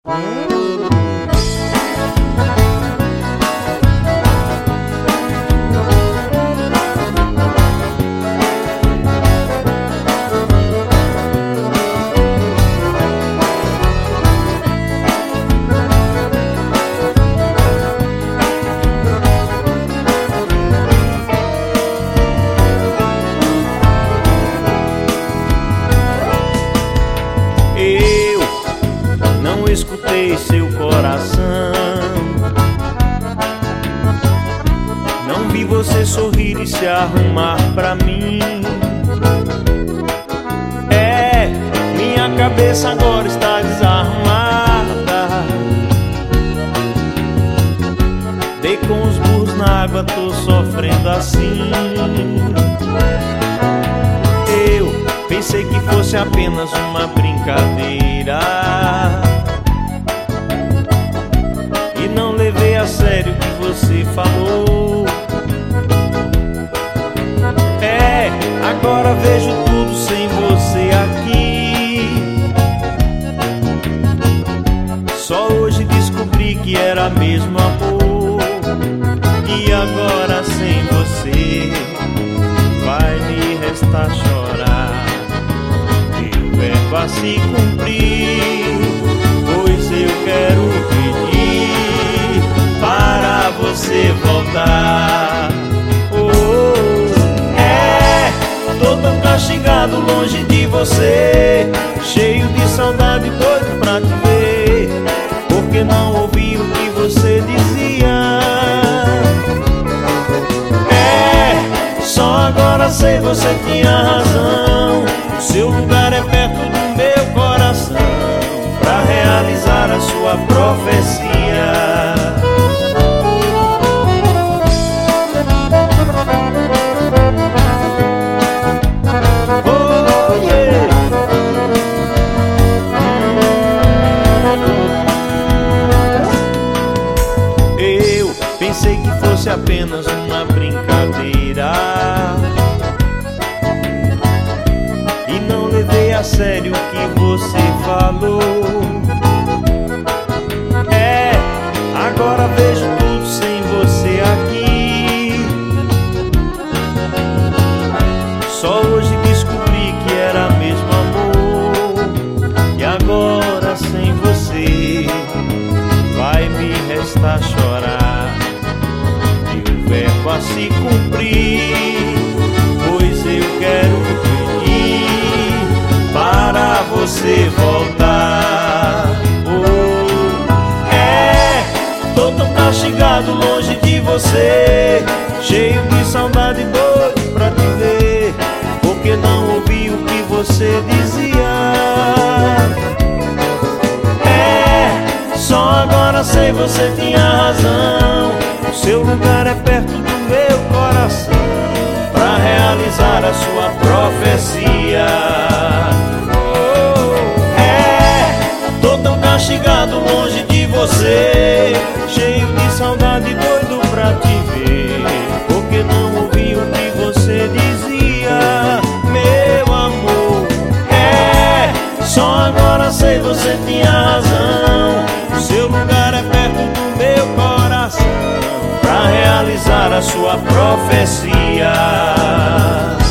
Não escutei seu coração, não vi você sorrir e se arrumar pra mim. Minha cabeça agora está desarrumada. Dei com os burros na água, tô sofrendo assim. Eu pensei que fosse apenas uma brincadeira e não levei a sério o que você falou. Agora vejo tudo sem você aqui. Só hoje descobri que era mesmo amor. E agora sem você vai me restar chorar. Meu verbo a se cumprir, pois eu quero pedir para você voltar. Tô tão castigado longe de você, cheio de saudade, doido pra te ver. Porque não ouvi o que você dizia. Só agora sei, você tinha razão. O seu lugar é perto do meu coração, pra realizar a sua profecia. Pensei que fosse apenas uma brincadeira e não levei a sério o que você falou. Agora vejo tudo sem você aqui. Só hoje descobri que era mesmo amor. E agora sem você vai me restar chorar. Verbo a se cumprir, pois eu quero pedir para você voltar. Tô tão castigado longe de você, cheio de saudade, doido pra te ver. Porque não ouvi o que você dizia. Só agora sei, você tinha razão. O seu lugar é perto do meu coração, pra realizar a sua profecia. Tô tão castigado longe de você, cheio de saudade, doido pra te ver. Porque não ouvi o que você dizia, meu amor. Só agora sei, você tinha razão. O seu lugar é perto do meu coração, pra realizar a sua profecia.